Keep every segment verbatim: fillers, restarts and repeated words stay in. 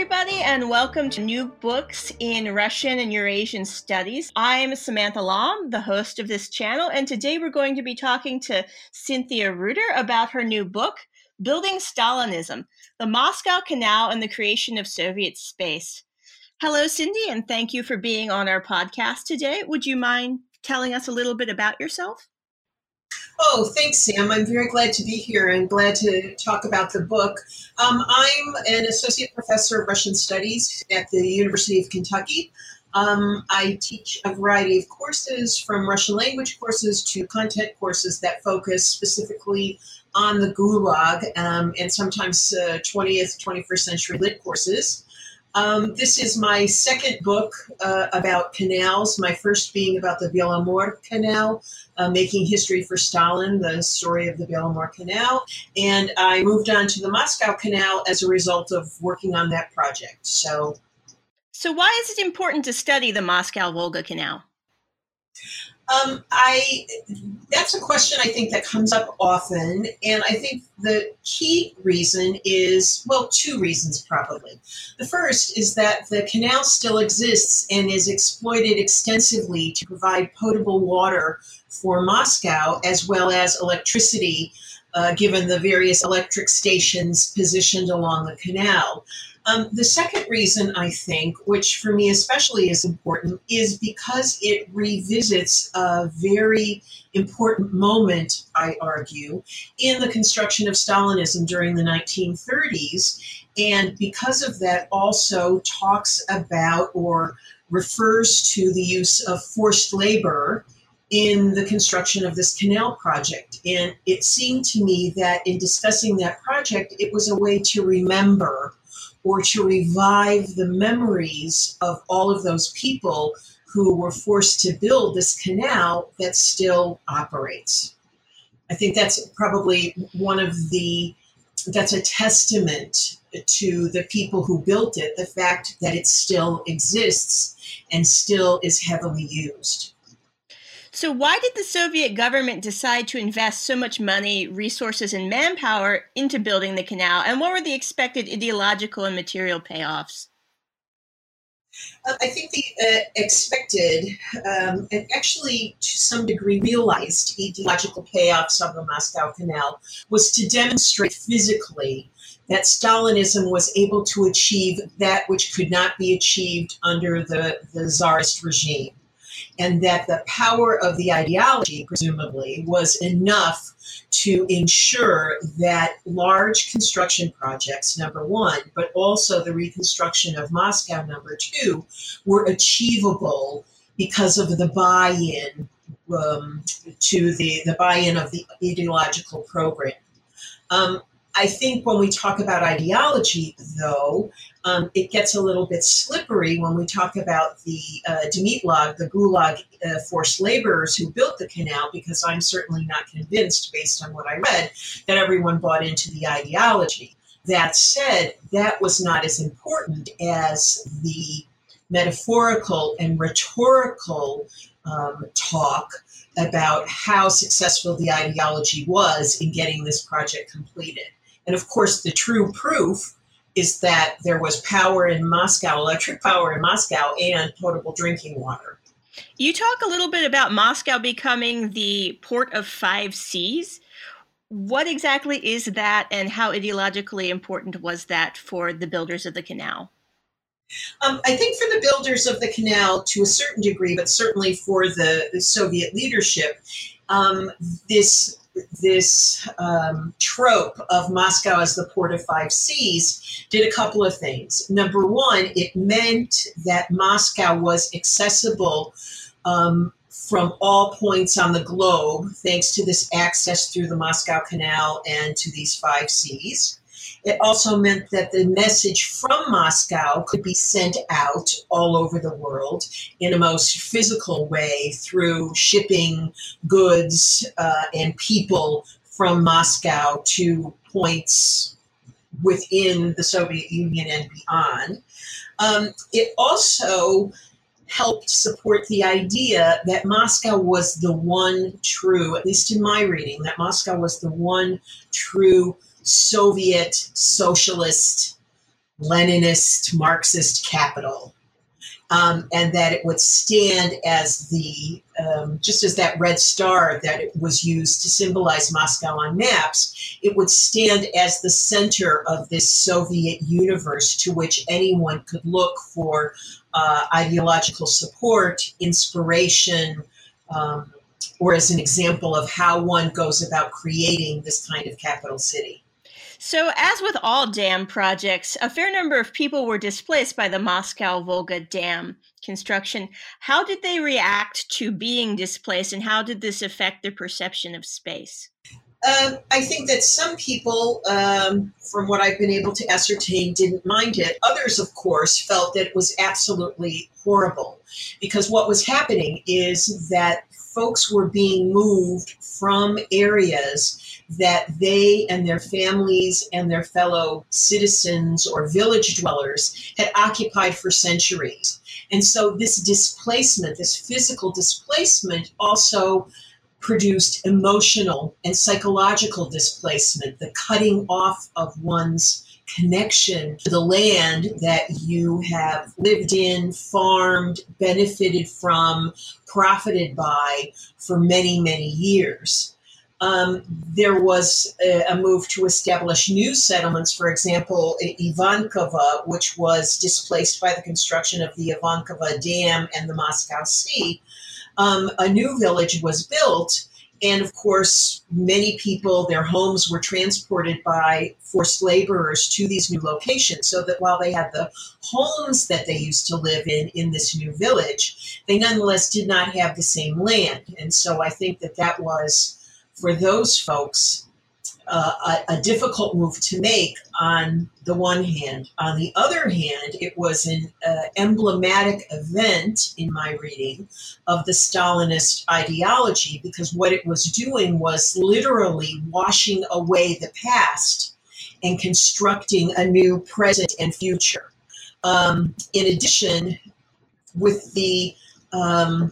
everybody, and welcome to New Books in Russian and Eurasian Studies. I'm Samantha Lom, the host of this channel, and today we're going to be talking to Cynthia Reuter about her new book, Building Stalinism, The Moscow Canal and the Creation of Soviet Space. Hello, Cindy, and thank you for being on our podcast today. Would you mind telling us a little bit about yourself? Oh, thanks, Sam. I'm very glad to be here and glad to talk about the book. Um, I'm an associate professor of Russian studies at the University of Kentucky. Um, I teach a variety of courses, from Russian language courses to content courses that focus specifically on the Gulag, um, and sometimes uh, twentieth, twenty-first century lit courses. Um, this is my second book uh, about canals, my first being about the Belomor Canal, uh, Making History for Stalin, the story of the Belomor Canal. And I moved on to the Moscow Canal as a result of working on that project. So, so why is it important to study the Moscow-Volga Canal? Um, I, that's a question I think that comes up often, and I think the key reason is, well, two reasons probably. The first is that the canal still exists and is exploited extensively to provide potable water for Moscow, as well as electricity, uh, given the various electric stations positioned along the canal. Um, the second reason, I think, which for me especially is important, is because it revisits a very important moment, I argue, in the construction of Stalinism during the nineteen thirties, and because of that also talks about or refers to the use of forced labor in the construction of this canal project. And it seemed to me that in discussing that project, it was a way to remember or to revive the memories of all of those people who were forced to build this canal that still operates. I think that's probably one of the, that's a testament to the people who built it, the fact that it still exists and still is heavily used. So why did the Soviet government decide to invest so much money, resources, and manpower into building the canal? And what were the expected ideological and material payoffs? Uh, I think the uh, expected, um, and actually to some degree realized, ideological payoffs of the Moscow Canal was to demonstrate physically that Stalinism was able to achieve that which could not be achieved under the, the Tsarist regime. And that the power of the ideology, presumably, was enough to ensure that large construction projects, number one, but also the reconstruction of Moscow, number two, were achievable because of the buy-in um, to the, the buy-in of the ideological program. Um, I think when we talk about ideology, though, um, it gets a little bit slippery when we talk about the uh, Demytlag, the Gulag uh, forced laborers who built the canal, because I'm certainly not convinced, based on what I read, that everyone bought into the ideology. That said, that was not as important as the metaphorical and rhetorical um, talk about how successful the ideology was in getting this project completed. And of course, the true proof is that there was power in Moscow, electric power in Moscow, and potable drinking water. You talk a little bit about Moscow becoming the port of five seas. What exactly is that, and how ideologically important was that for the builders of the canal? Um, I think for the builders of the canal, to a certain degree, but certainly for the, the Soviet leadership, um, this this um, trope of Moscow as the port of five seas did a couple of things. Number one, it meant that Moscow was accessible um, from all points on the globe, thanks to this access through the Moscow Canal and to these five seas. It also meant that the message from Moscow could be sent out all over the world in a most physical way through shipping goods uh, and people from Moscow to points within the Soviet Union and beyond. Um, it also helped support the idea that Moscow was the one true, at least in my reading, that Moscow was the one true Soviet socialist Leninist, Marxist capital. Um, and that it would stand as the, um, just as that red star that it was used to symbolize Moscow on maps, it would stand as the center of this Soviet universe to which anyone could look for uh, ideological support, inspiration, um, or as an example of how one goes about creating this kind of capital city. So, as with all dam projects, a fair number of people were displaced by the Moscow-Volga Dam construction. How did they react to being displaced, and how did this affect their perception of space? Um, I think that some people, um, from what I've been able to ascertain, didn't mind it. Others, of course, felt that it was absolutely horrible, because what was happening is that folks were being moved from areas that they and their families and their fellow citizens or village dwellers had occupied for centuries. And so this displacement, this physical displacement, also produced emotional and psychological displacement, the cutting off of one's connection to the land that you have lived in, farmed, benefited from, profited by for many, many years. Um, there was a, a move to establish new settlements, for example, Ivankovo, which was displaced by the construction of the Ivankovo Dam and the Moscow Sea. Um, a new village was built, and of course, many people, their homes were transported by forced laborers to these new locations, so that while they had the homes that they used to live in in this new village, they nonetheless did not have the same land. And so I think that that was, for those folks, uh, a, a difficult move to make on the one hand. On the other hand, it was an uh, emblematic event in my reading of the Stalinist ideology, because what it was doing was literally washing away the past and constructing a new present and future. Um, in addition, with the um,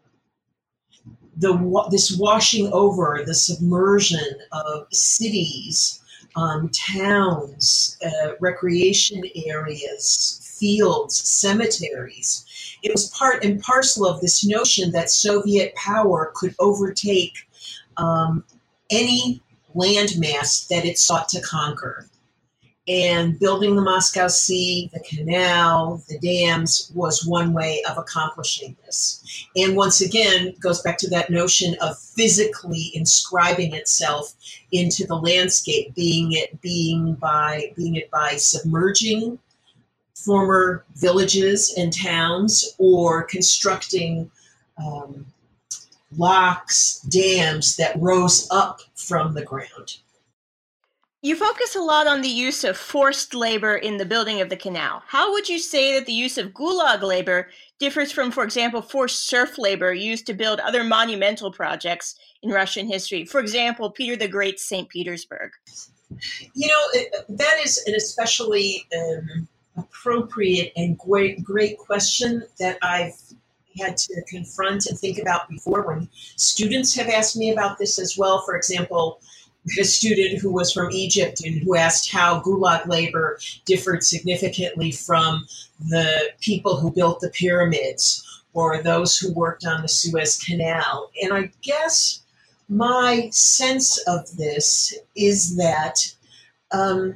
The, this washing over, the submersion of cities, um, towns, uh, recreation areas, fields, cemeteries. It was part and parcel of this notion that Soviet power could overtake um, any landmass that it sought to conquer. And building the Moscow Sea, the canal, the dams was one way of accomplishing this. And once again, goes back to that notion of physically inscribing itself into the landscape, being it being by being it by submerging former villages and towns, or constructing um, locks, dams that rose up from the ground. You focus a lot on the use of forced labor in the building of the canal. How would you say that the use of gulag labor differs from, for example, forced serf labor used to build other monumental projects in Russian history? For example, Peter the Great's Saint Petersburg. You know, it, that is an especially um, appropriate and great, great question that I've had to confront and think about before, when students have asked me about this as well. For example, a student who was from Egypt and who asked how gulag labor differed significantly from the people who built the pyramids or those who worked on the Suez Canal. And I guess my sense of this is that um,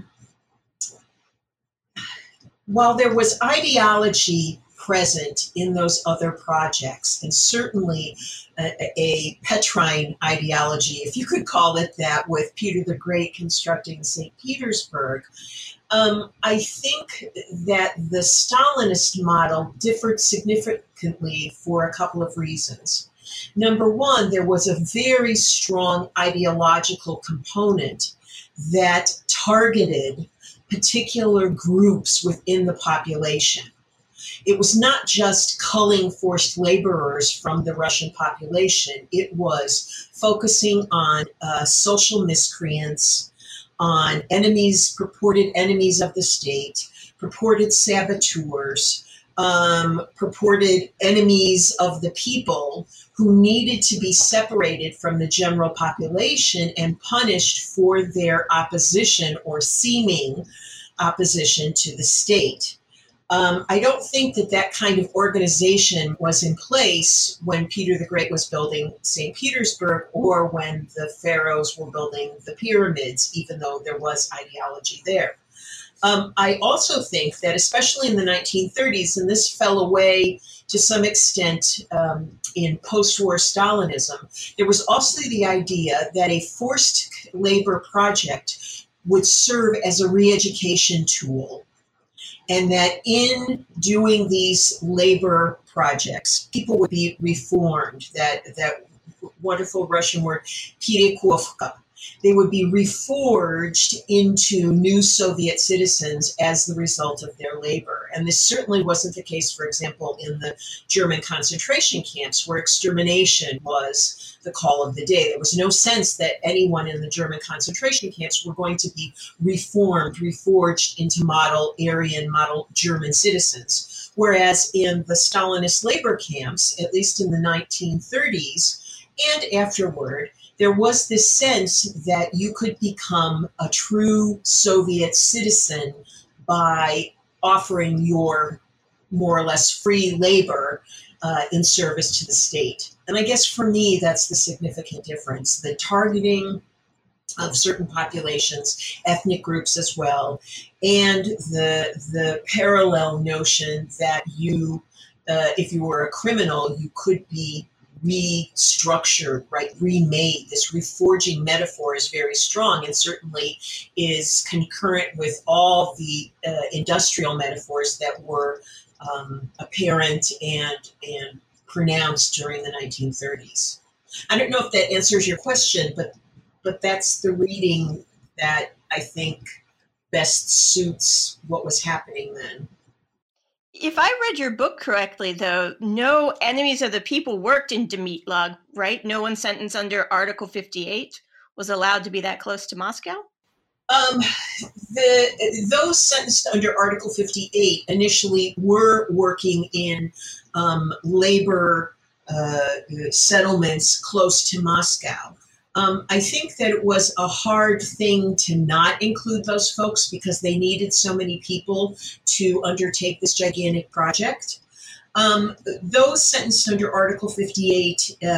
while there was ideology present in those other projects, and certainly a, a Petrine ideology, if you could call it that, with Peter the Great constructing Saint Petersburg, um, I think that the Stalinist model differed significantly for a couple of reasons. Number one, there was a very strong ideological component that targeted particular groups within the population. It was not just culling forced laborers from the Russian population. It was focusing on uh, social miscreants, on enemies, purported enemies of the state, purported saboteurs, um, purported enemies of the people, who needed to be separated from the general population and punished for their opposition or seeming opposition to the state. Um, I don't think that that kind of organization was in place when Peter the Great was building Saint Petersburg or when the pharaohs were building the pyramids, even though there was ideology there. Um, I also think that, especially in the nineteen thirties, and this fell away to some extent um, in post-war Stalinism, there was also the idea that a forced labor project would serve as a re-education tool, and that in doing these labor projects, people would be reformed, that, that wonderful Russian word, перековка. They would be reforged into new Soviet citizens as the result of their labor. And this certainly wasn't the case, for example, in the German concentration camps, where extermination was the call of the day. There was no sense that anyone in the German concentration camps were going to be reformed, reforged into model Aryan, model German citizens. Whereas in the Stalinist labor camps, at least in the nineteen thirties and afterward, there was this sense that you could become a true Soviet citizen by offering your more or less free labor uh, in service to the state. And I guess for me, that's the significant difference. The targeting of certain populations, ethnic groups as well, and the, the parallel notion that you, uh, if you were a criminal, you could be restructured, right, remade. This reforging metaphor is very strong and certainly is concurrent with all the uh, industrial metaphors that were um, apparent and, and pronounced during the nineteen thirties. I don't know if that answers your question, but but that's the reading that I think best suits what was happening then. If I read your book correctly, though, no enemies of the people worked in Demytlag, right? No one sentenced under Article fifty-eight was allowed to be that close to Moscow? Um, the those sentenced under Article fifty-eight initially were working in um, labor uh, settlements close to Moscow. Um, I think that it was a hard thing to not include those folks because they needed so many people to undertake this gigantic project. Um, those sentenced under Article fifty-eight uh,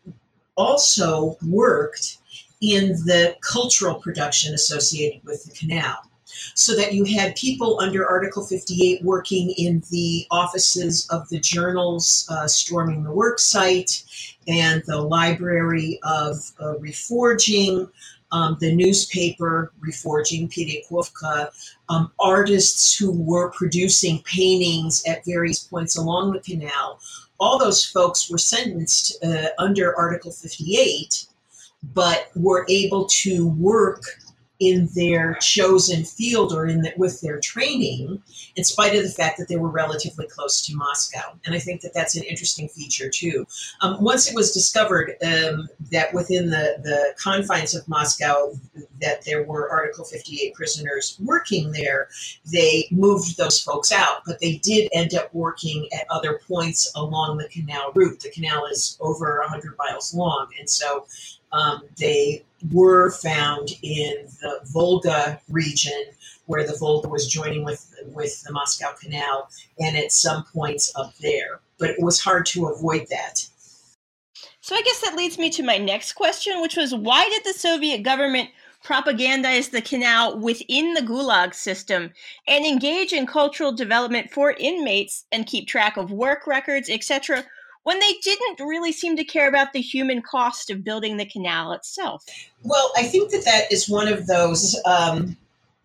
also worked in the cultural production associated with the canal, so that you had people under Article fifty-eight working in the offices of the journals uh, storming the work site and the library of uh, reforging, um, the newspaper reforging, перековка, um, artists who were producing paintings at various points along the canal. All those folks were sentenced uh, under Article fifty-eight, but were able to work in their chosen field or in the, with their training, in spite of the fact that they were relatively close to Moscow. And I think that that's an interesting feature too. Um, once it was discovered um, that within the, the confines of Moscow that there were Article fifty-eight prisoners working there, they moved those folks out, but they did end up working at other points along the canal route. The canal is over one hundred miles long, and so um, they were found in the Volga region, where the Volga was joining with with the Moscow Canal, and at some points up there. But it was hard to avoid that. So I guess that leads me to my next question, which was, why did the Soviet government propagandize the canal within the Gulag system and engage in cultural development for inmates and keep track of work records, et cetera, when they didn't really seem to care about the human cost of building the canal itself? Well, I think that that is one of those um,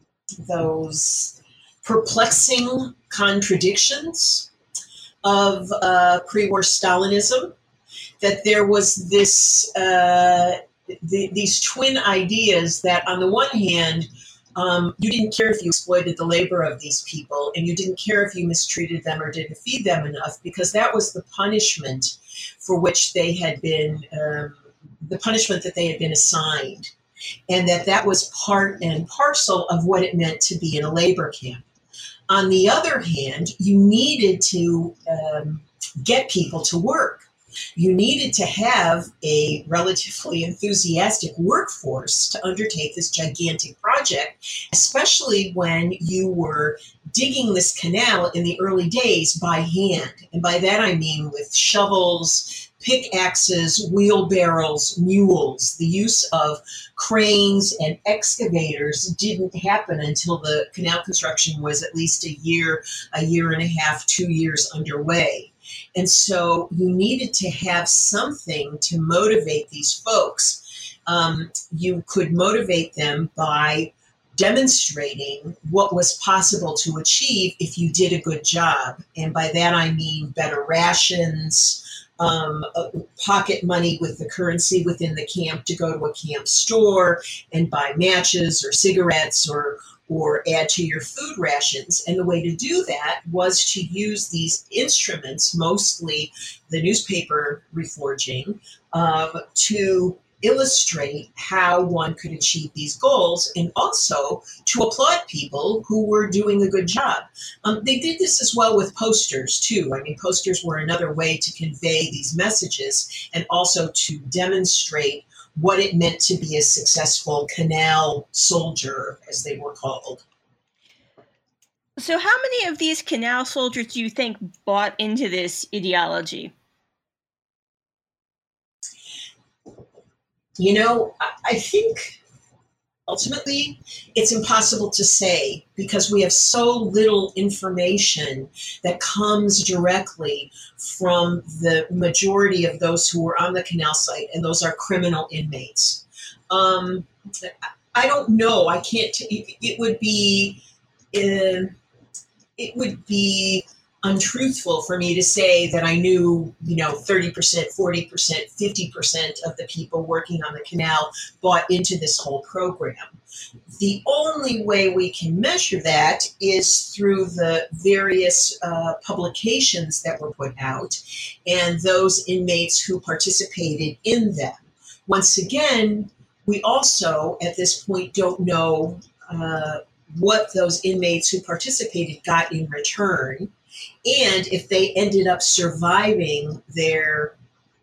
those perplexing contradictions of uh, pre-war Stalinism, that there was this uh, the, these twin ideas that on the one hand, Um, you didn't care if you exploited the labor of these people, and you didn't care if you mistreated them or didn't feed them enough, because that was the punishment for which they had been, um, the punishment that they had been assigned, and that that was part and parcel of what it meant to be in a labor camp. On the other hand, you needed to um, get people to work. You needed to have a relatively enthusiastic workforce to undertake this gigantic project, especially when you were digging this canal in the early days by hand. And by that I mean with shovels, pickaxes, wheelbarrows, mules. The use of cranes and excavators didn't happen until the canal construction was at least a year, a year and a half, two years underway. And so you needed to have something to motivate these folks. Um, you could motivate them by demonstrating what was possible to achieve if you did a good job. And by that I mean better rations, um, uh, pocket money with the currency within the camp to go to a camp store and buy matches or cigarettes or or add to your food rations. And the way to do that was to use these instruments, mostly the newspaper reforging, um, to illustrate how one could achieve these goals, and also to applaud people who were doing a good job. Um, they did this as well with posters too. I mean, posters were another way to convey these messages and also to demonstrate what it meant to be a successful canal soldier, as they were called. So how many of these canal soldiers do you think bought into this ideology? You know, I think ultimately it's impossible to say because we have so little information that comes directly from the majority of those who were on the canal site, and those are criminal inmates. Um, I don't know. I can't. It, it would be. Uh, it would be untruthful for me to say that I knew, you know, thirty percent, forty percent, fifty percent of the people working on the canal bought into this whole program. The only way we can measure that is through the various uh, publications that were put out and those inmates who participated in them. Once again, we also, at this point, don't know uh, what those inmates who participated got in return, and if they ended up surviving their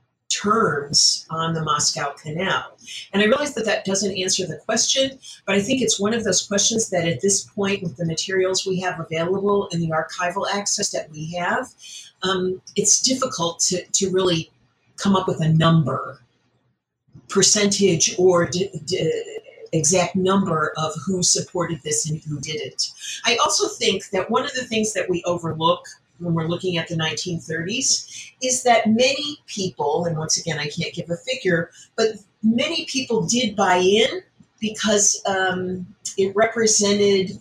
terms on the Moscow Canal. And I realize that that doesn't answer the question, but I think it's one of those questions that at this point, with the materials we have available and the archival access that we have, um, it's difficult to, to really come up with a number, percentage or d- d- exact number of who supported this and who didn't. I also think that one of the things that we overlook when we're looking at the nineteen thirties is that many people, and once again, I can't give a figure, but many people did buy in because um, it represented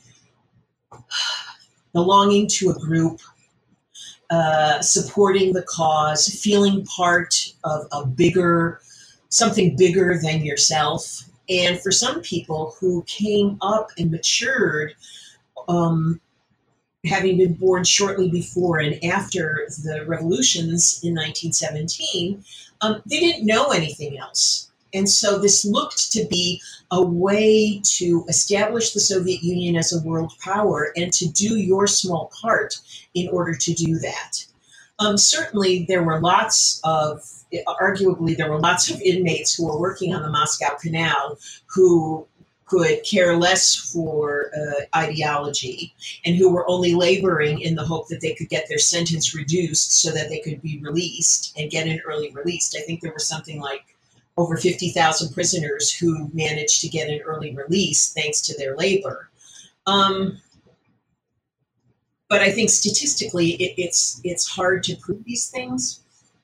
belonging to a group, uh, supporting the cause, feeling part of a bigger, something bigger than yourself. And for some people who came up and matured, um, having been born shortly before and after the revolutions in nineteen seventeen, um, they didn't know anything else. And so this looked to be a way to establish the Soviet Union as a world power and to do your small part in order to do that. Um, certainly, there were lots of, arguably, there were lots of inmates who were working on the Moscow Canal who could care less for uh, ideology and who were only laboring in the hope that they could get their sentence reduced so that they could be released and get an early release. I think there was something like over fifty thousand prisoners who managed to get an early release thanks to their labor. Um, but I think statistically it, it's it's hard to prove these things.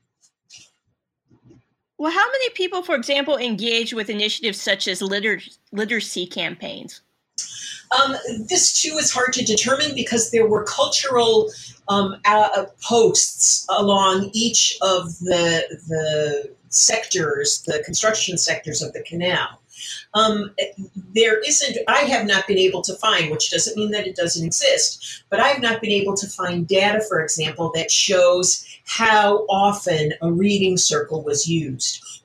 Well, how many people, for example, engage with initiatives such as liter- literacy campaigns? Um, this too is hard to determine because there were cultural um, uh, posts along each of the the sectors, the construction sectors of the canal. Um, there isn't, I have not been able to find, which doesn't mean that it doesn't exist, but I've not been able to find data, for example, that shows how often a reading circle was used,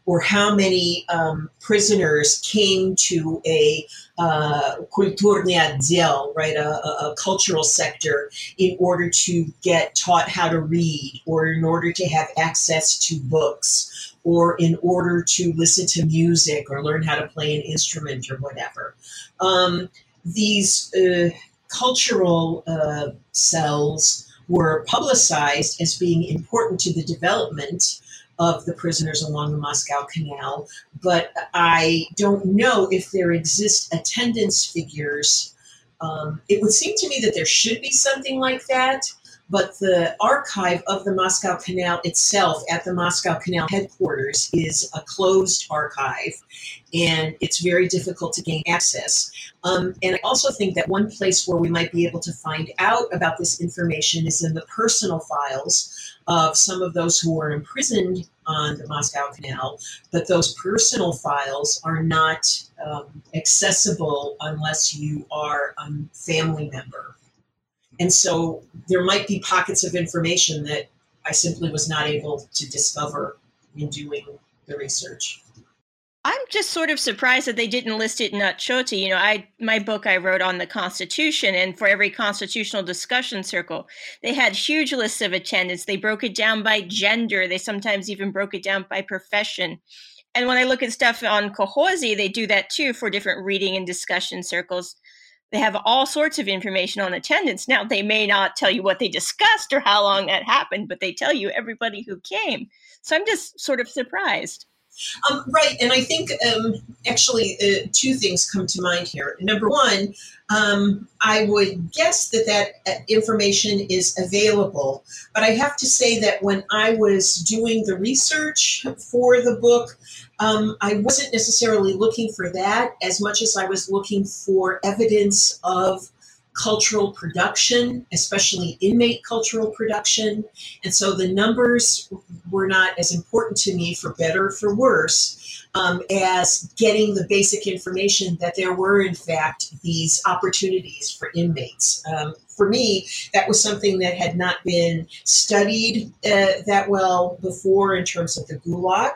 or how many um, prisoners came to a uh, kulturnia dziel, right, a, a, a cultural sector, in order to get taught how to read, or in order to have access to books, or in order to listen to music or learn how to play an instrument or whatever. Um, these uh, cultural uh, cells were publicized as being important to the development of the prisoners along the Moscow Canal, but I don't know if there exist attendance figures. Um, it would seem to me that there should be something like that, but the archive of the Moscow Canal itself at the Moscow Canal headquarters is a closed archive, and it's very difficult to gain access. Um, and I also think that one place where we might be able to find out about this information is in the personal files of some of those who were imprisoned on the Moscow Canal, but those personal files are not um, accessible unless you are a family member. And so there might be pockets of information that I simply was not able to discover in doing the research. I'm just sort of surprised that they didn't list it in Otchoti. You know, I my book I wrote on the Constitution, and for every constitutional discussion circle, they had huge lists of attendance. They broke it down by gender. They sometimes even broke it down by profession. And when I look at stuff on Kolkhozy, they do that too for different reading and discussion circles. They have all sorts of information on attendance. Now, they may not tell you what they discussed or how long that happened, but they tell you everybody who came. So I'm just sort of surprised. Um, right, and I think um, actually uh, two things come to mind here. Number one, um, I would guess that that information is available, but I have to say that when I was doing the research for the book, um, I wasn't necessarily looking for that as much as I was looking for evidence of cultural production, especially inmate cultural production. And so the numbers were not as important to me, for better or for worse, um, as getting the basic information that there were, in fact, these opportunities for inmates. Um, for me, that was something that had not been studied uh, that well before in terms of the Gulag.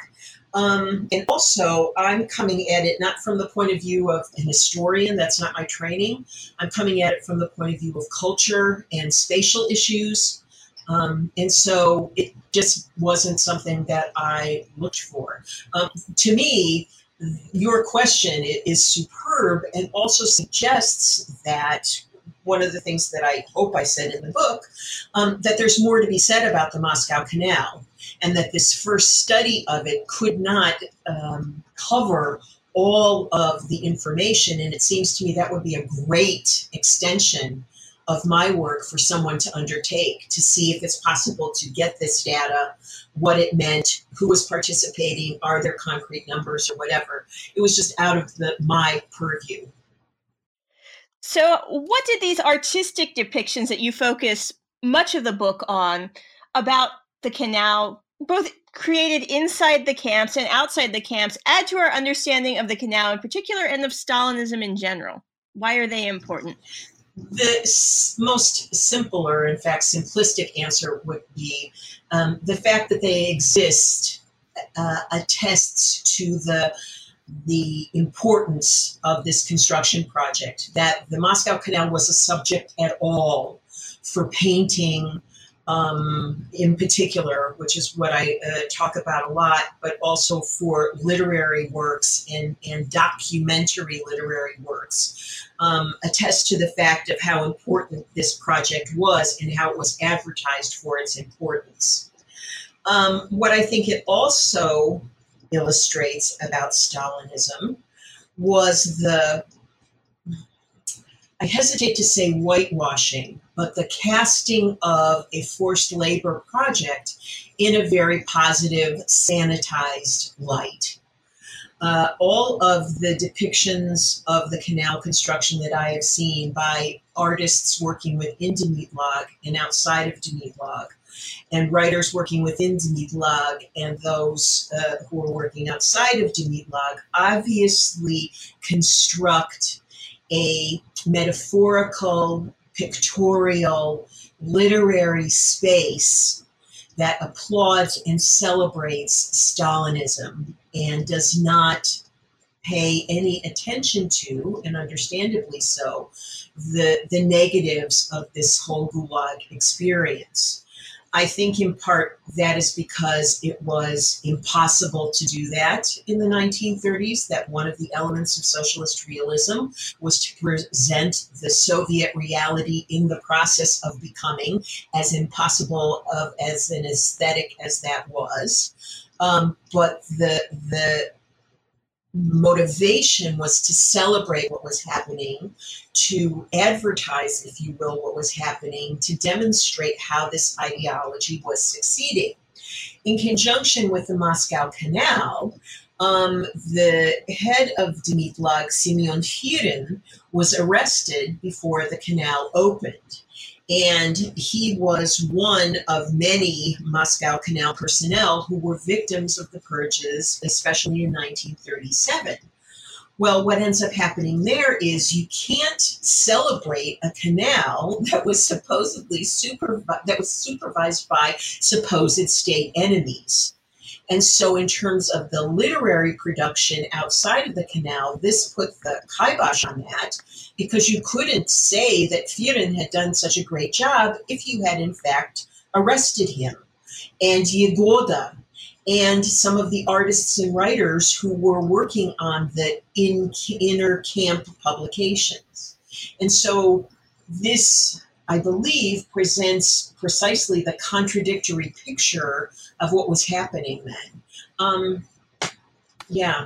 Um, and also, I'm coming at it not from the point of view of an historian, that's not my training. I'm coming at it from the point of view of culture and spatial issues. Um, and so it just wasn't something that I looked for. Um, to me, your question is superb and also suggests that one of the things that I hope I said in the book, um, that there's more to be said about the Moscow Canal, and that this first study of it could not um, cover all of the information. And it seems to me that would be a great extension of my work for someone to undertake, to see if it's possible to get this data, what it meant, who was participating, are there concrete numbers or whatever. It was just out of the, my purview. So what did these artistic depictions that you focus much of the book on about the canal, both created inside the camps and outside the camps, add to our understanding of the canal in particular and of Stalinism in general? Why are they important? The s- most simple, or in fact simplistic answer would be um, the fact that they exist uh, attests to the the importance of this construction project, that the Moscow Canal was a subject at all for painting um, in particular, which is what I uh, talk about a lot, but also for literary works and, and documentary literary works, um, attest to the fact of how important this project was and how it was advertised for its importance. Um, what I think it also illustrates about Stalinism was the, I hesitate to say whitewashing, but the casting of a forced labor project in a very positive, sanitized light. Uh, all of the depictions of the canal construction that I have seen by artists working within Demytlag and outside of Demytlag, and writers working within Demytlag and those uh, who are working outside of Demytlag obviously construct a metaphorical, pictorial, literary space that applauds and celebrates Stalinism and does not pay any attention to, and understandably so, the, the negatives of this whole Gulag experience. I think in part that is because it was impossible to do that in the nineteen thirties, that one of the elements of socialist realism was to present the Soviet reality in the process of becoming, as impossible of as an aesthetic as that was. Um, but the the motivation was to celebrate what was happening, to advertise, if you will, what was happening, to demonstrate how this ideology was succeeding. In conjunction with the Moscow Canal, um, the head of Demitlag, Simeon Firin, was arrested before the canal opened. And he was one of many Moscow Canal personnel who were victims of the purges, especially in nineteen thirty-seven. Well, what ends up happening there is you can't celebrate a canal that was supposedly supervi- that was supervised by supposed state enemies. And so in terms of the literary production outside of the canal, this put the kibosh on that, because you couldn't say that Firin had done such a great job if you had in fact arrested him. And Yegoda and some of the artists and writers who were working on the in, inner camp publications. And so this, I believe, presents precisely the contradictory picture of what was happening then. Um, yeah,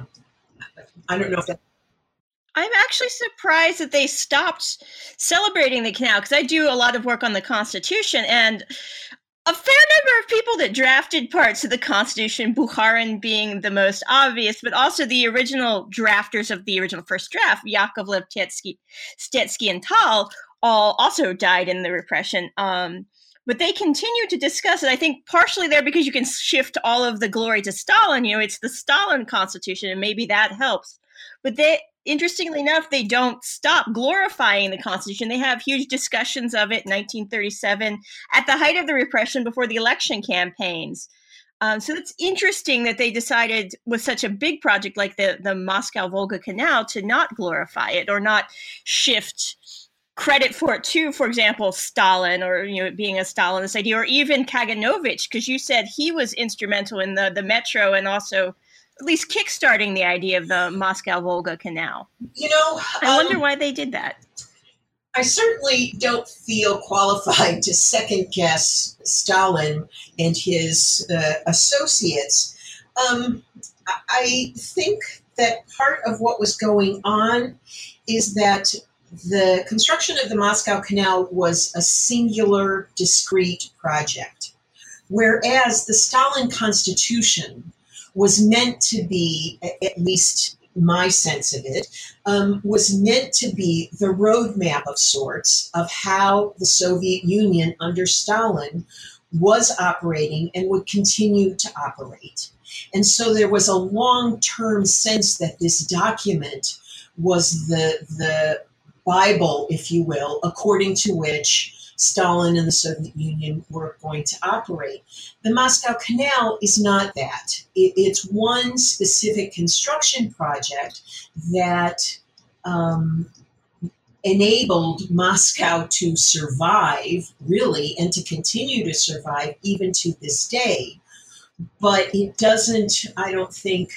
I don't know if that. I'm actually surprised that they stopped celebrating the canal, because I do a lot of work on the Constitution, and a fair number of people that drafted parts of the Constitution, Bukharin being the most obvious, but also the original drafters of the original first draft, Yakovlev, Tetsky, Stetsky, and Tal, all also died in the repression. Um, but they continue to discuss it, I think partially there because you can shift all of the glory to Stalin. You know, it's the Stalin Constitution, and maybe that helps. But they, interestingly enough, they don't stop glorifying the Constitution. They have huge discussions of it in nineteen thirty-seven at the height of the repression before the election campaigns. Um, so it's interesting that they decided with such a big project like the, the Moscow-Volga Canal to not glorify it or not shift credit for it to, for example, Stalin, or, you know, being a Stalinist idea, or even Kaganovich, because you said he was instrumental in the, the metro and also at least kickstarting the idea of the Moscow-Volga Canal. You know, I um, wonder why they did that. I certainly don't feel qualified to second guess Stalin and his uh, associates. Um, I think that part of what was going on is that the construction of the Moscow Canal was a singular, discrete project, whereas the Stalin Constitution was meant to be, at least my sense of it, um, was meant to be the roadmap of sorts of how the Soviet Union under Stalin was operating and would continue to operate. And so there was a long-term sense that this document was the, the Bible, if you will, according to which Stalin and the Soviet Union were going to operate. The Moscow Canal is not that. It, it's one specific construction project that um, enabled Moscow to survive, really, and to continue to survive even to this day. But it doesn't, I don't think,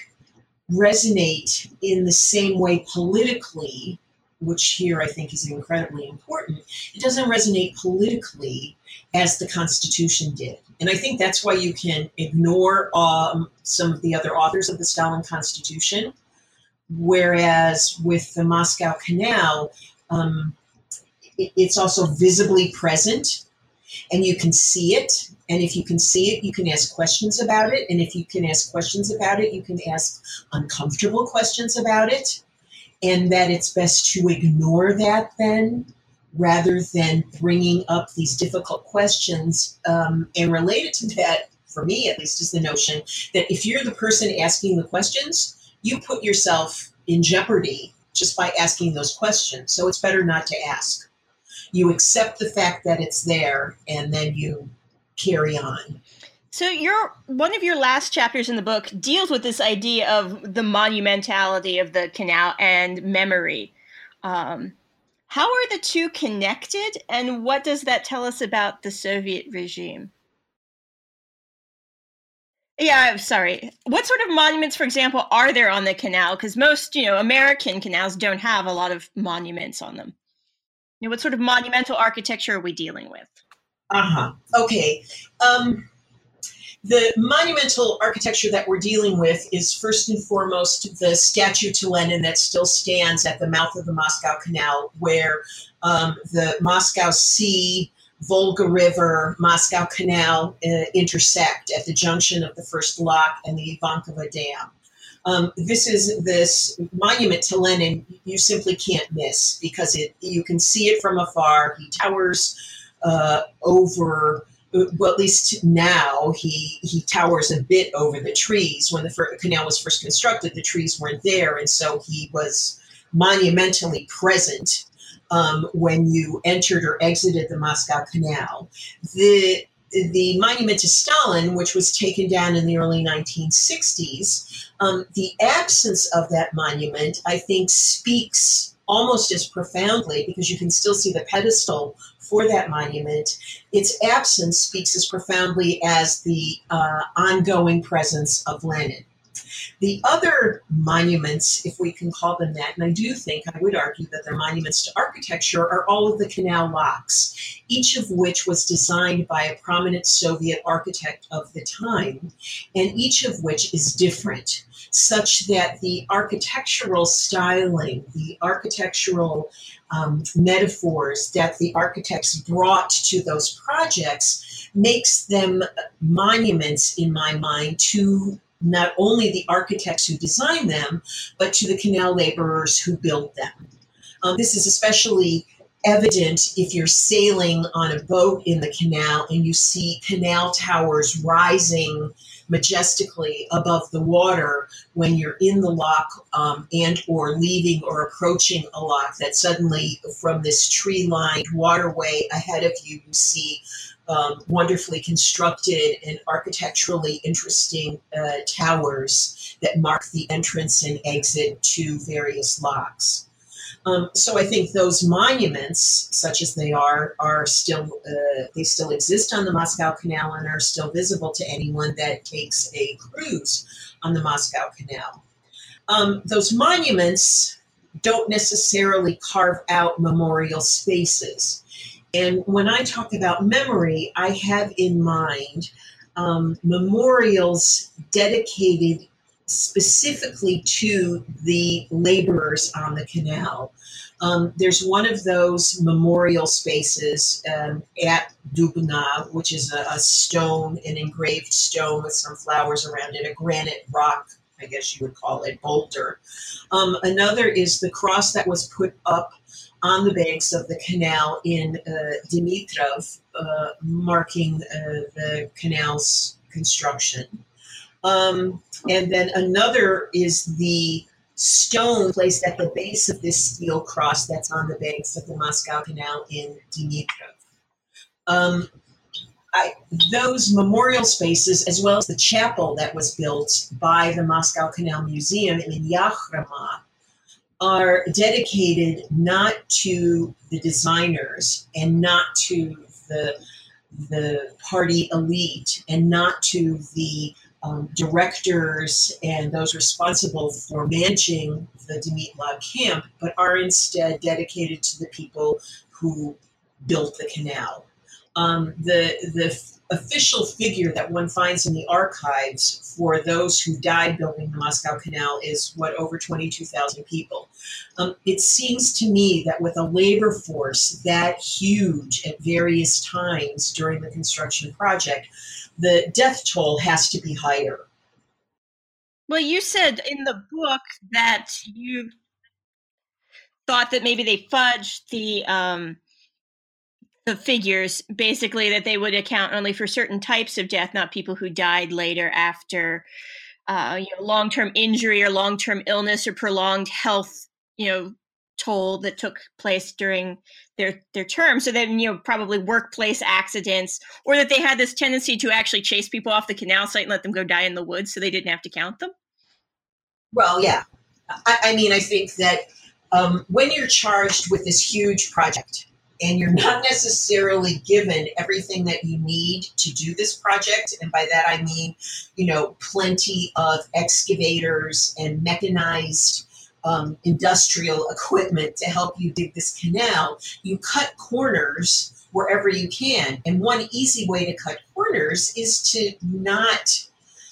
resonate in the same way politically, which here I think is incredibly important. It doesn't resonate politically as the Constitution did. And I think that's why you can ignore um, some of the other authors of the Stalin Constitution, whereas with the Moscow Canal, um, it, it's also visibly present, and you can see it. And if you can see it, you can ask questions about it. And if you can ask questions about it, you can ask uncomfortable questions about it. And that it's best to ignore that then, rather than bringing up these difficult questions. Um, and related to that, for me at least, is the notion that if you're the person asking the questions, you put yourself in jeopardy just by asking those questions. So it's better not to ask. You accept the fact that it's there, and then you carry on. So your one of your last chapters in the book deals with this idea of the monumentality of the canal and memory. Um, how are the two connected, and what does that tell us about the Soviet regime? Yeah, I'm sorry. What sort of monuments, for example, are there on the canal? Because most, you know, American canals don't have a lot of monuments on them. You know, what sort of monumental architecture are we dealing with? Uh-huh. Okay. Um, the monumental architecture that we're dealing with is first and foremost the statue to Lenin that still stands at the mouth of the Moscow Canal, where um, the Moscow Sea, Volga River, Moscow Canal uh, intersect at the junction of the first lock and the Ivankovo Dam. Um, this is this monument to Lenin you simply can't miss because it you can see it from afar. He towers uh, over, well, at least now he he towers a bit over the trees. When the fir- canal was first constructed, the trees weren't there, and so he was monumentally present um, when you entered or exited the Moscow Canal. The the monument to Stalin, which was taken down in the early nineteen sixties, um, the absence of that monument, I think, speaks almost as profoundly, because you can still see the pedestal for that monument. Its absence speaks as profoundly as the uh, ongoing presence of Lenin. The other monuments, if we can call them that, and I do think, I would argue that they're monuments to architecture, are all of the canal locks, each of which was designed by a prominent Soviet architect of the time, and each of which is different, such that the architectural styling, the architectural um, metaphors that the architects brought to those projects makes them monuments, in my mind, to not only the architects who designed them, but to the canal laborers who built them. Um, this is especially evident if you're sailing on a boat in the canal and you see canal towers rising majestically above the water when you're in the lock um, and or leaving or approaching a lock, that suddenly from this tree-lined waterway ahead of you, you see um, wonderfully constructed and architecturally interesting uh, towers that mark the entrance and exit to various locks. Um, so I think those monuments, such as they are, are still uh, they still exist on the Moscow Canal and are still visible to anyone that takes a cruise on the Moscow Canal. Um, those monuments don't necessarily carve out memorial spaces. And when I talk about memory, I have in mind um, memorials dedicated specifically to the laborers on the canal. Um, there's one of those memorial spaces um, at Dubna, which is a, a stone, an engraved stone with some flowers around it, a granite rock, I guess you would call it, boulder. Um, another is the cross that was put up on the banks of the canal in uh, Dimitrov, uh, marking uh, the canal's construction. Um, and then another is the stone placed at the base of this steel cross that's on the banks of the Moscow Canal in Dimitrov. Um, I, those memorial spaces, as well as the chapel that was built by the Moscow Canal Museum in Yakhrama, are dedicated not to the designers and not to the, the party elite and not to the um, directors and those responsible for managing the Dimitrov camp, but are instead dedicated to the people who built the canal. Um, the, the official figure that one finds in the archives for those who died building the Moscow Canal is, what, over twenty-two thousand people. Um, it seems to me that with a labor force that huge at various times during the construction project, the death toll has to be higher. Well, you said in the book that you thought that maybe they fudged the um, the figures, basically that they would account only for certain types of death, not people who died later after uh, you know, long-term injury or long-term illness or prolonged health, you know, toll that took place during their their term. So then, you know, probably workplace accidents, or that they had this tendency to actually chase people off the canal site and let them go die in the woods so they didn't have to count them. Well, yeah. I, I mean, I think that um, when you're charged with this huge project and you're not necessarily given everything that you need to do this project, and by that I mean, you know, plenty of excavators and mechanized um, industrial equipment to help you dig this canal, you cut corners wherever you can. And one easy way to cut corners is to not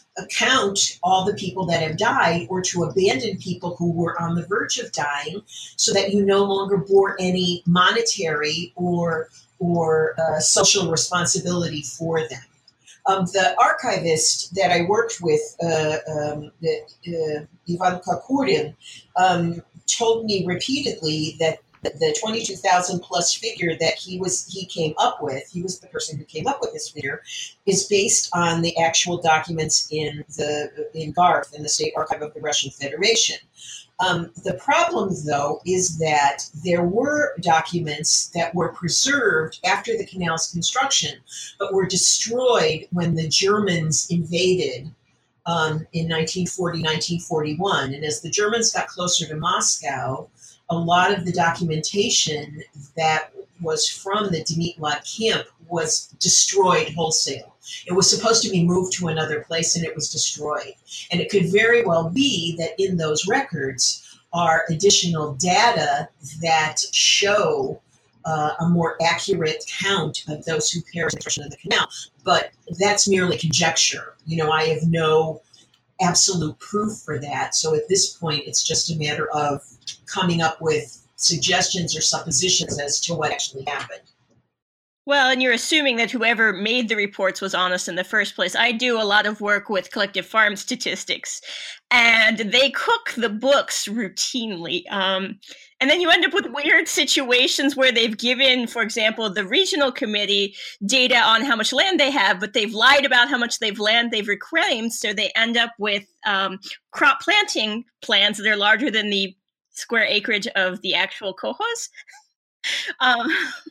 account all the people that have died, or to abandon people who were on the verge of dying, so that you no longer bore any monetary or or uh, social responsibility for them. Um, the archivist that I worked with, uh, um, the, uh, Ivan Kakurin, um, told me repeatedly that the twenty-two thousand plus figure that he was he came up with, he was the person who came up with this figure, is based on the actual documents in the in Garth, in the State Archive of the Russian Federation. Um, the problem, though, is that there were documents that were preserved after the canal's construction, but were destroyed when the Germans invaded um, in nineteen forty, nineteen forty-one. And as the Germans got closer to Moscow, a lot of the documentation that was from the Demitlag camp was destroyed wholesale. It was supposed to be moved to another place, and it was destroyed. And it could very well be that in those records are additional data that show uh, a more accurate count of those who perished in the construction of the canal. But that's merely conjecture. You know, I have no absolute proof for that. So at this point, it's just a matter of coming up with suggestions or suppositions as to what actually happened. Well, and you're assuming that whoever made the reports was honest in the first place. I do a lot of work with collective farm statistics, and they cook the books routinely. Um, and then you end up with weird situations where they've given, for example, the regional committee data on how much land they have, but they've lied about how much they've land they've reclaimed. So they end up with um, crop planting plans that are larger than the square acreage of the actual kolkhoz. um,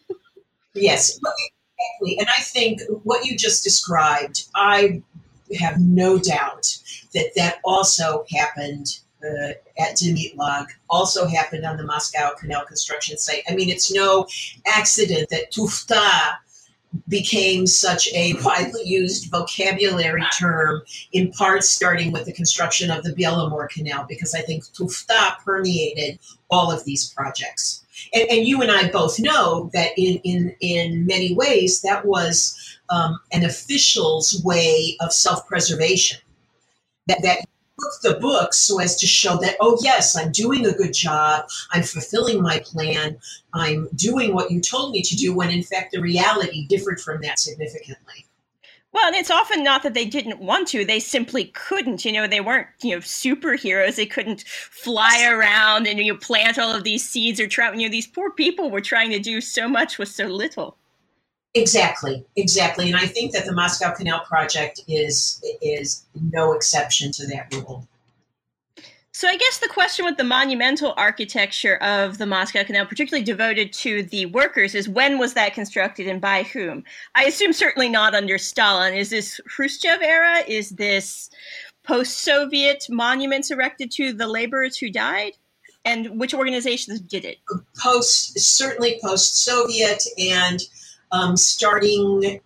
Yes, exactly. And I think what you just described, I have no doubt that that also happened uh, at Demitlag, also happened on the Moscow Canal construction site. I mean, it's no accident that tufta became such a widely used vocabulary term, in part starting with the construction of the Belomor Canal, because I think tufta permeated all of these projects. And, and you and I both know that in, in, in many ways that was um, an official's way of self-preservation. That, that took the book so as to show that, oh yes, I'm doing a good job, I'm fulfilling my plan, I'm doing what you told me to do, when in fact the reality differed from that significantly. Well, and it's often not that they didn't want to, they simply couldn't. You know, they weren't, you know, superheroes. They couldn't fly around and, you know, plant all of these seeds or try, you know, these poor people were trying to do so much with so little. Exactly, exactly. And I think that the Moscow Canal project is is no exception to that rule. So I guess the question with the monumental architecture of the Moscow Canal, particularly devoted to the workers, is when was that constructed and by whom? I assume certainly not under Stalin. Is this Khrushchev era? Is this post-Soviet monuments erected to the laborers who died? And which organizations did it? Post, certainly post-Soviet, and um, starting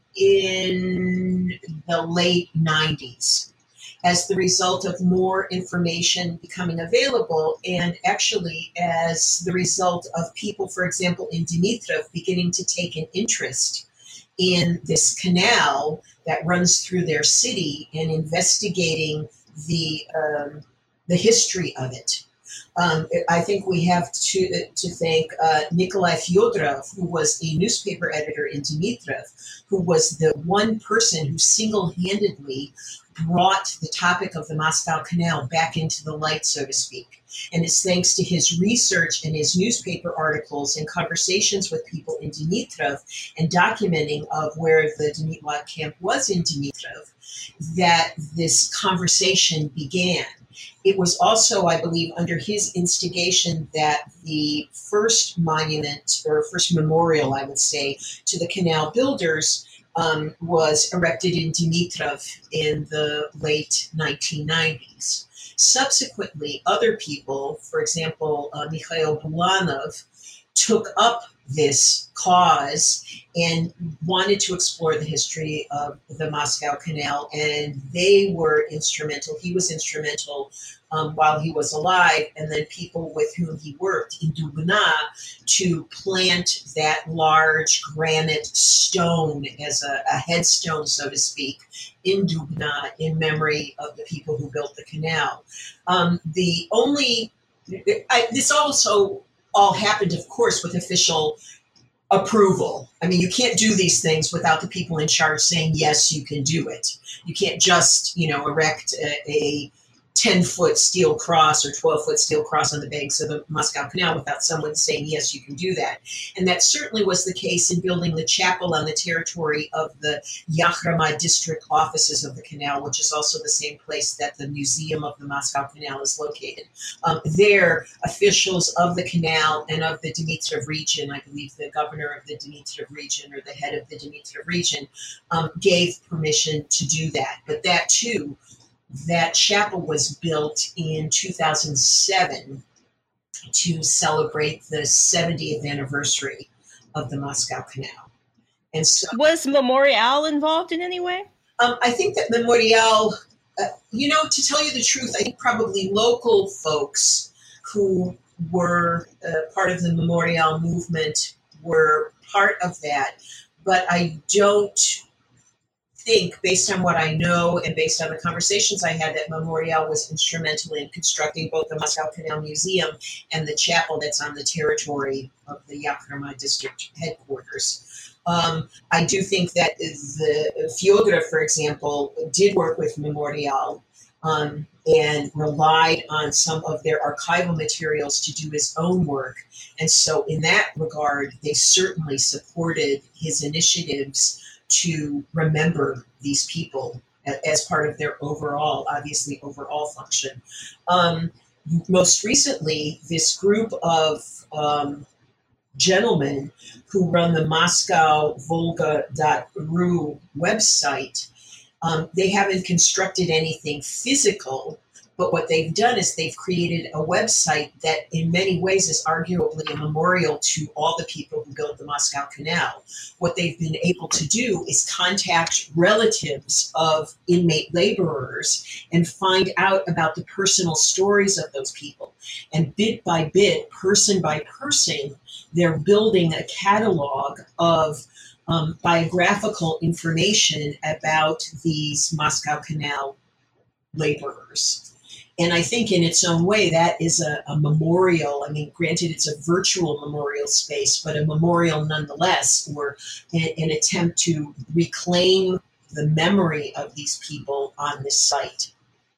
in the late nineties. As the result of more information becoming available, and actually as the result of people, for example, in Dimitrov, beginning to take an interest in this canal that runs through their city and investigating the um, the history of it. Um, I think we have to to thank uh, Nikolai Fyodorov, who was a newspaper editor in Dimitrov, who was the one person who single-handedly brought the topic of the Moscow Canal back into the light, so to speak. And it's thanks to his research and his newspaper articles and conversations with people in Dimitrov and documenting of where the Demitlag camp was in Dimitrov that this conversation began. it was also, I believe, under his instigation that the first monument or first memorial, I would say, to the canal builders um, was erected in Dimitrov in the late nineteen nineties. Subsequently, other people, for example, uh, Mikhail Bulanov, took up this cause and wanted to explore the history of the Moscow Canal, and they were instrumental. He was instrumental um, while he was alive, and then people with whom he worked in Dubna to plant that large granite stone as a, a headstone, so to speak, in Dubna in memory of the people who built the canal. Um, the only, I, this also all happened, of course, with official approval. I mean, you can't do these things without the people in charge saying, yes, you can do it. You can't just, you know, erect a, a ten-foot steel cross or twelve-foot steel cross on the banks of the Moscow Canal without someone saying, yes, you can do that. And that certainly was the case in building the chapel on the territory of the Yakhrama district offices of the canal, which is also the same place that the Museum of the Moscow Canal is located. Um, there, officials of the canal and of the Dmitrov region, I believe the governor of the Dmitrov region or the head of the Dmitrov region, um, gave permission to do that. But that, too, that chapel was built in two thousand seven to celebrate the seventieth anniversary of the Moscow Canal. And so, was Memorial involved in any way? Um, I think that Memorial, uh, you know, to tell you the truth, I think probably local folks who were uh, part of the Memorial movement were part of that, but I don't think, based on what I know and based on the conversations I had, that Memorial was instrumental in constructing both the Moscow Canal Museum and the chapel that's on the territory of the Yakhrama district headquarters. Um, I do think that the Fyodorov, for example, did work with Memorial um, and relied on some of their archival materials to do his own work. And so in that regard, they certainly supported his initiatives to remember these people as part of their overall, obviously, overall function. Um, most recently, this group of um, gentlemen who run the Moscow Volga dot R U website, um, they haven't constructed anything physical, but what they've done is they've created a website that in many ways is arguably a memorial to all the people who built the Moscow Canal. What they've been able to do is contact relatives of inmate laborers and find out about the personal stories of those people. And bit by bit, person by person, they're building a catalog of um, biographical information about these Moscow Canal laborers. And I think in its own way, that is a, a memorial. I mean, granted, it's a virtual memorial space, but a memorial nonetheless, or an, an attempt to reclaim the memory of these people on this site.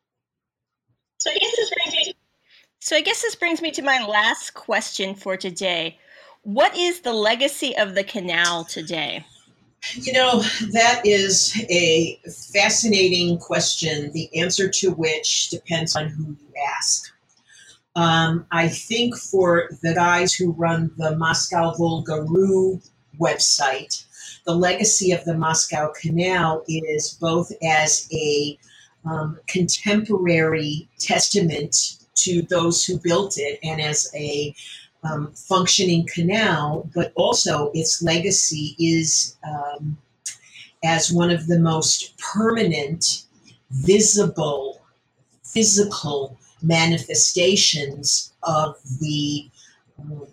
So I guess this brings me to, so I guess this brings me to my last question for today. What is the legacy of the canal today? You know, that is a fascinating question, the answer to which depends on who you ask. Um, I think for the guys who run the Moscow Volga R U website, the legacy of the Moscow Canal is both as a um, contemporary testament to those who built it and as a Um, functioning canal, but also its legacy is um, as one of the most permanent, visible, physical manifestations of the um,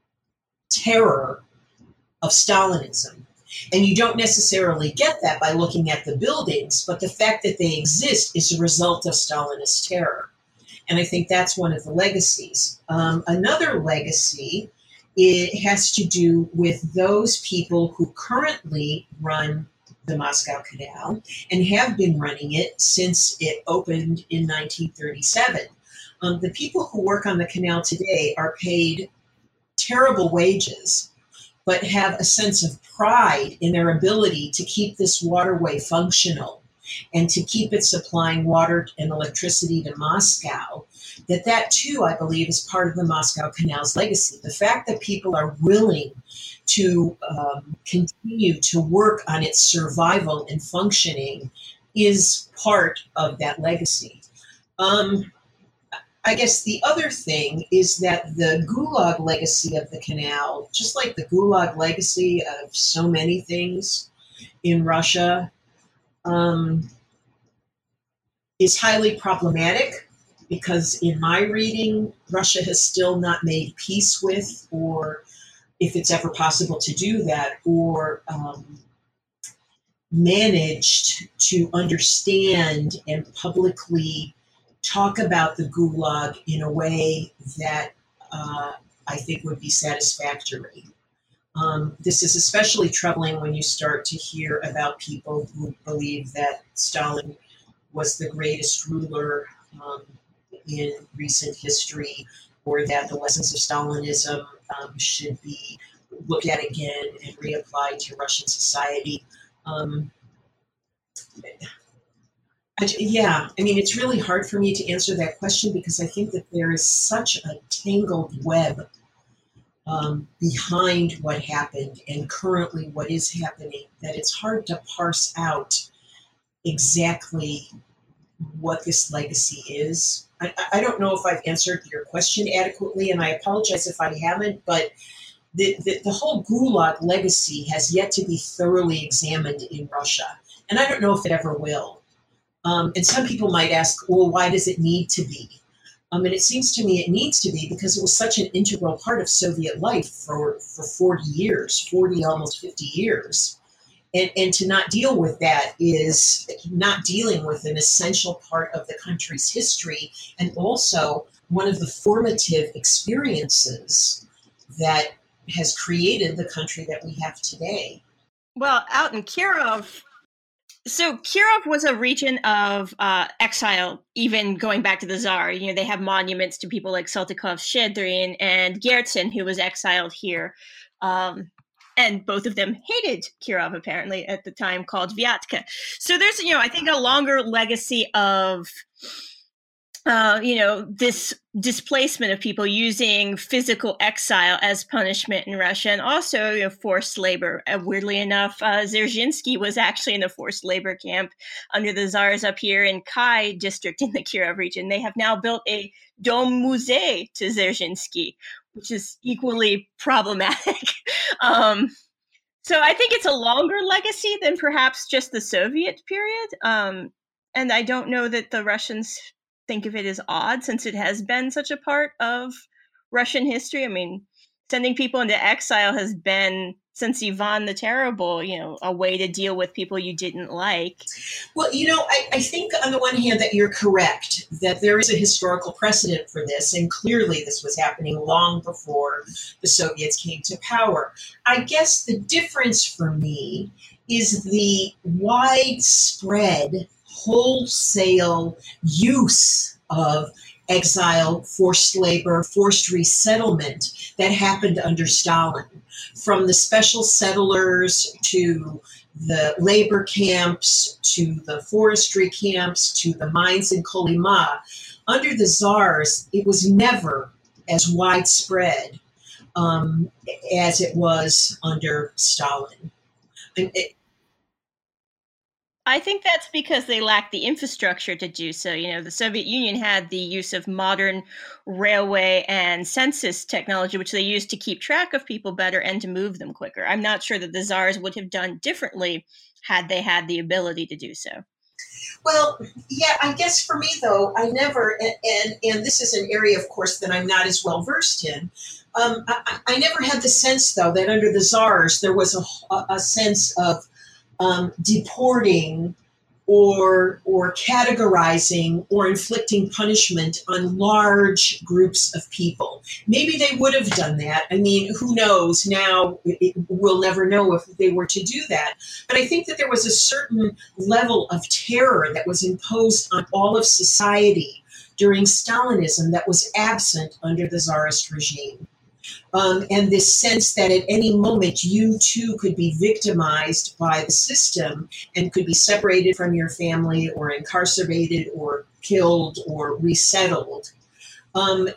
terror of Stalinism. And you don't necessarily get that by looking at the buildings, but the fact that they exist is a result of Stalinist terror. And I think that's one of the legacies. Um, another legacy, it has to do with those people who currently run the Moscow Canal and have been running it since it opened in nineteen thirty-seven. Um, the people who work on the canal today are paid terrible wages, but have a sense of pride in their ability to keep this waterway functional and to keep it supplying water and electricity to Moscow, that that too, I believe, is part of the Moscow Canal's legacy. The fact that people are willing to um, continue to work on its survival and functioning is part of that legacy. Um, I guess the other thing is that the Gulag legacy of the canal, just like the Gulag legacy of so many things in Russia, um, is highly problematic because in my reading, Russia has still not made peace with, or if it's ever possible to do that, or um, managed to understand and publicly talk about the Gulag in a way that uh, I think would be satisfactory. Um, this is especially troubling when you start to hear about people who believe that Stalin was the greatest ruler um, in recent history, or that the lessons of Stalinism um, should be looked at again and reapplied to Russian society. Um, I, yeah, I mean, it's really hard for me to answer that question because I think that there is such a tangled web um, behind what happened and currently what is happening that it's hard to parse out exactly what this legacy is. I, I don't know if I've answered your question adequately, and I apologize if I haven't, but the, the, the whole Gulag legacy has yet to be thoroughly examined in Russia, and I don't know if it ever will. Um, and some people might ask, well, why does it need to be? Um, and it seems to me it needs to be because it was such an integral part of Soviet life for, for forty years, forty, almost fifty years. And, and to not deal with that is not dealing with an essential part of the country's history, and also one of the formative experiences that has created the country that we have today. Well, out in Kirov, so Kirov was a region of uh, exile, even going back to the Tsar. You know, they have monuments to people like Saltykov, Shchedrin, and Gertsin, who was exiled here. Um, and both of them hated Kirov, apparently, at the time, called Vyatka. So there's, you know, I think a longer legacy of, uh, you know, this displacement of people using physical exile as punishment in Russia, and also, you know, forced labor. Uh, weirdly enough, uh, Dzerzhinsky was actually in a forced labor camp under the Tsars up here in Kai district in the Kirov region. They have now built a Dom Musée to Dzerzhinsky, which is equally problematic. um, so I think it's a longer legacy than perhaps just the Soviet period. Um, and I don't know that the Russians think of it as odd, since it has been such a part of Russian history. I mean, sending people into exile has been, since Ivan the Terrible, you know, a way to deal with people you didn't like. Well, you know, I, I think on the one hand that you're correct, that there is a historical precedent for this, and clearly this was happening long before the Soviets came to power. I guess the difference for me is the widespread wholesale use of exile, forced labor, forced resettlement that happened under Stalin. From the special settlers to the labor camps to the forestry camps to the mines in Kolyma, under the Tsars, it was never as widespread um, as it was under Stalin. And it, I think that's because they lacked the infrastructure to do so. You know, the Soviet Union had the use of modern railway and census technology, which they used to keep track of people better and to move them quicker. I'm not sure that the Tsars would have done differently had they had the ability to do so. Well, yeah, I guess for me, though, I never, and, and, and this is an area, of course, that I'm not as well versed in. Um, I, I never had the sense, though, that under the Tsars, there was a, a sense of Um, deporting or or categorizing or inflicting punishment on large groups of people. Maybe they would have done that. I mean, who knows? Now it, we'll never know if they were to do that. But I think that there was a certain level of terror that was imposed on all of society during Stalinism that was absent under the Tsarist regime. Um, and this sense that at any moment you too could be victimized by the system and could be separated from your family or incarcerated or killed or resettled. Um,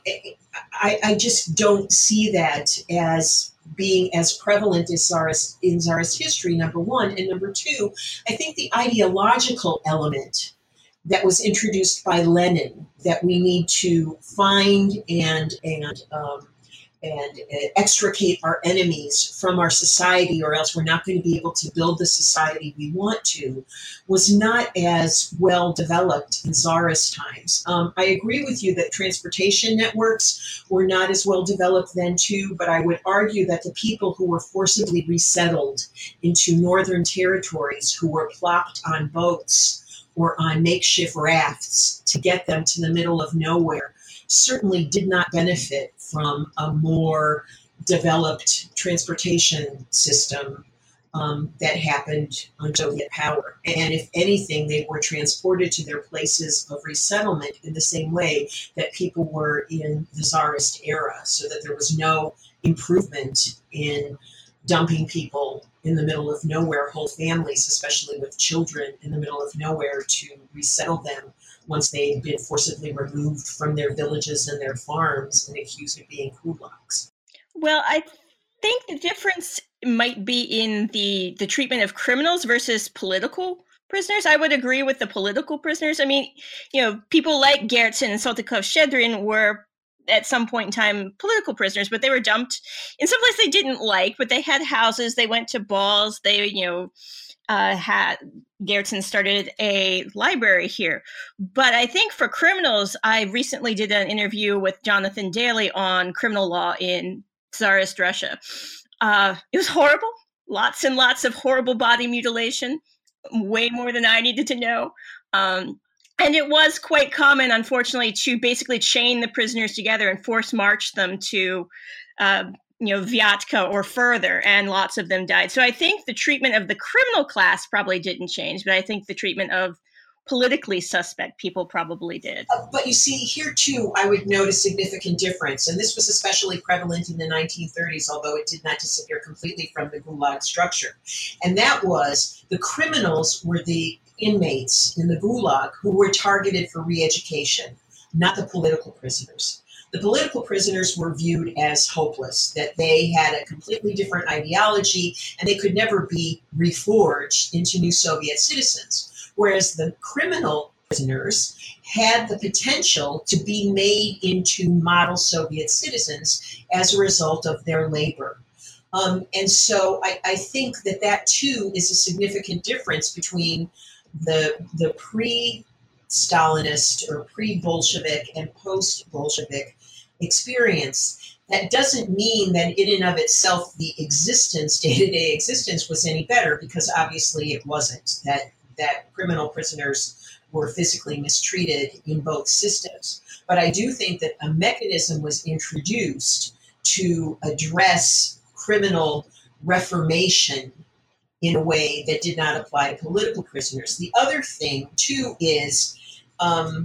I, I just don't see that as being as prevalent as Tsarist, in Tsarist history, number one. And number two, I think the ideological element that was introduced by Lenin that we need to find and and um, and uh, extricate our enemies from our society, or else we're not going to be able to build the society we want to, was not as well developed in Tsarist times. Um, I agree with you that transportation networks were not as well developed then too, but I would argue that the people who were forcibly resettled into northern territories, who were plopped on boats or on makeshift rafts to get them to the middle of nowhere, certainly did not benefit from a more developed transportation system um, that happened under Soviet power. And if anything, they were transported to their places of resettlement in the same way that people were in the Tsarist era, so that there was no improvement in dumping people in the middle of nowhere, whole families, especially with children, in the middle of nowhere to resettle them once they had been forcibly removed from their villages and their farms and accused of being kulaks. Well, I think the difference might be in the, the treatment of criminals versus political prisoners. I would agree with the political prisoners. I mean, you know, people like Gertsen and Saltykov-Shchedrin were at some point in time political prisoners, but they were dumped in some place they didn't like, but they had houses, they went to balls, they, you know, uh, had Gertsen started a library here. But I think for criminals, I recently did an interview with Jonathan Daly on criminal law in Tsarist Russia. Uh, it was horrible. Lots and lots of horrible body mutilation, way more than I needed to know. Um, and it was quite common, unfortunately, to basically chain the prisoners together and force march them to, uh, you know, Vyatka or further, and lots of them died. So I think the treatment of the criminal class probably didn't change, but I think the treatment of politically suspect people probably did. Uh, but you see, here too, I would note a significant difference, and this was especially prevalent in the nineteen thirties, although it did not disappear completely from the Gulag structure. And that was the criminals were the inmates in the Gulag who were targeted for re-education, not the political prisoners. The political prisoners were viewed as hopeless, that they had a completely different ideology and they could never be reforged into new Soviet citizens. Whereas the criminal prisoners had the potential to be made into model Soviet citizens as a result of their labor. Um, and so I, I think that that too is a significant difference between the, the pre-Stalinist or pre-Bolshevik and post-Bolshevik experience. That doesn't mean that in and of itself the existence, day-to-day existence, was any better, because obviously it wasn't. That that criminal prisoners were physically mistreated in both systems. But I do think that a mechanism was introduced to address criminal reformation in a way that did not apply to political prisoners. The other thing, too, is um,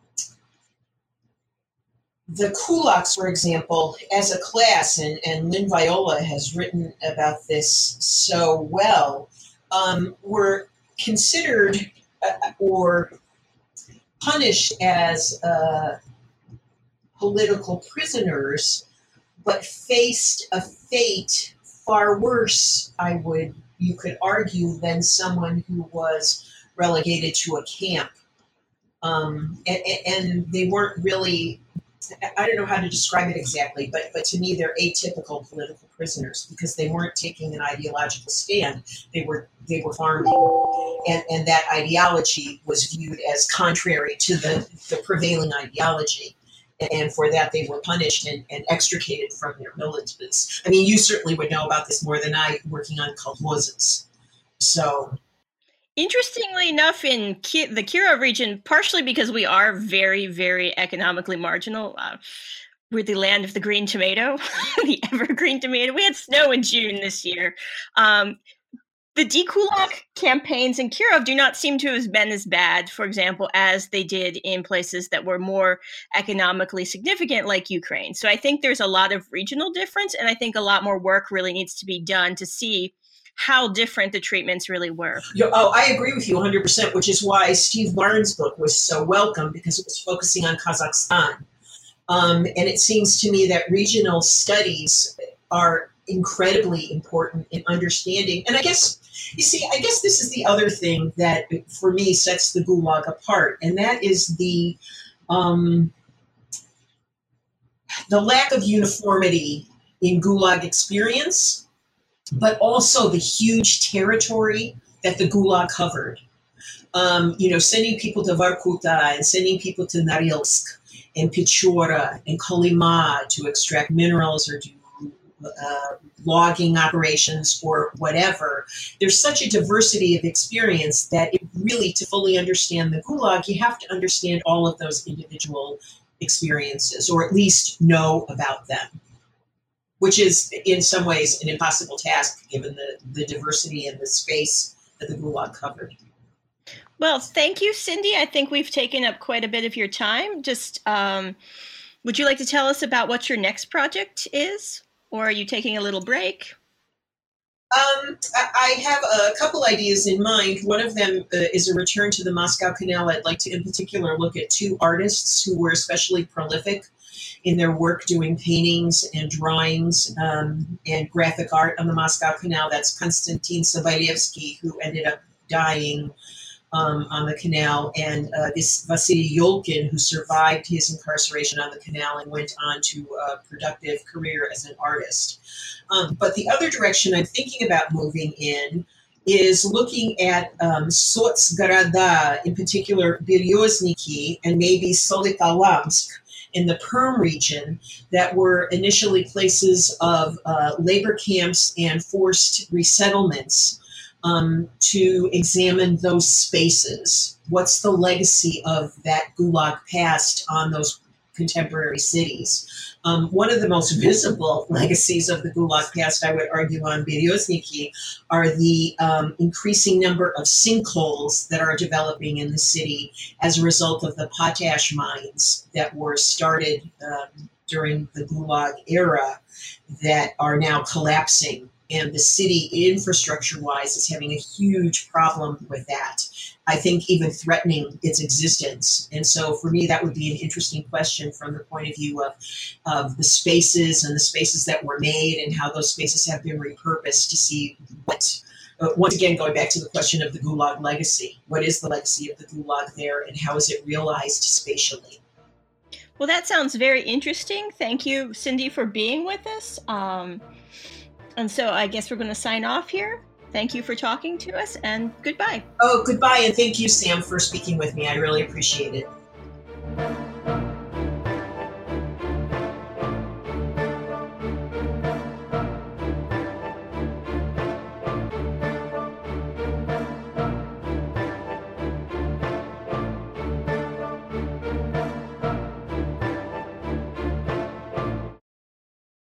the kulaks, for example, as a class, and, and Lynn Viola has written about this so well, um, were considered uh, or punished as uh, political prisoners, but faced a fate far worse, I would, you could argue, than someone who was relegated to a camp. Um, and, and they weren't really, I don't know how to describe it exactly, but, but to me, they're atypical political prisoners, because they weren't taking an ideological stand. They were they were farming, and, and that ideology was viewed as contrary to the, the prevailing ideology. And for that, they were punished and, and extricated from their villages. I mean, you certainly would know about this more than I, working on kolkhozes. So, interestingly enough, in Ki- the Kirov region, partially because we are very, very economically marginal, uh, we're the land of the green tomato, the evergreen tomato. We had snow in June this year. Um, The dekulak campaigns in Kirov do not seem to have been as bad, for example, as they did in places that were more economically significant, like Ukraine. So I think there's a lot of regional difference, and I think a lot more work really needs to be done to see how different the treatments really were. You, oh, I agree with you one hundred percent, which is why Steve Barnes' book was so welcome, because it was focusing on Kazakhstan. Um, and it seems to me that regional studies are incredibly important in understanding. And I guess, you see, I guess this is the other thing that, for me, sets the Gulag apart, and that is the um, the lack of uniformity in Gulag experience, but also the huge territory that the Gulag covered. Um, you know, sending people to Vorkuta and sending people to Norilsk and Pechora and Kolyma to extract minerals or do uh, logging operations or whatever. There's such a diversity of experience that it really, to fully understand the Gulag, you have to understand all of those individual experiences, or at least know about them, which is in some ways an impossible task given the, the diversity and the space that the Gulag covered. Well, thank you, Cindy. I think we've taken up quite a bit of your time. Just, um, would you like to tell us about what your next project is? Or are you taking a little break? Um, I have a couple ideas in mind. One of them uh, is a return to the Moscow Canal. I'd like to, in particular, look at two artists who were especially prolific in their work doing paintings and drawings um, and graphic art on the Moscow Canal. That's Konstantin Sobolyevsky, who ended up dying Um, on the canal, and uh, this Vasily Yolkin, who survived his incarceration on the canal and went on to a productive career as an artist. Um, but the other direction I'm thinking about moving in is looking at um, Sotsgoroda, in particular Beryozniki and maybe Solikalamsk in the Perm region, that were initially places of uh, labor camps and forced resettlements. Um, to examine those spaces. What's the legacy of that Gulag past on those contemporary cities? Um, one of the most visible legacies of the Gulag past, I would argue, on Beryozniki are the um, increasing number of sinkholes that are developing in the city as a result of the potash mines that were started um, during the Gulag era that are now collapsing. And the city, infrastructure-wise, is having a huge problem with that. I think even threatening its existence. And so for me, that would be an interesting question from the point of view of, of the spaces and the spaces that were made and how those spaces have been repurposed to see what, uh, once again, going back to the question of the Gulag legacy. What is the legacy of the Gulag there, and how is it realized spatially? Well, that sounds very interesting. Thank you, Cindy, for being with us. Um, And so I guess we're going to sign off here. Thank you for talking to us, and goodbye. Oh, goodbye, and thank you, Sam, for speaking with me. I really appreciate it.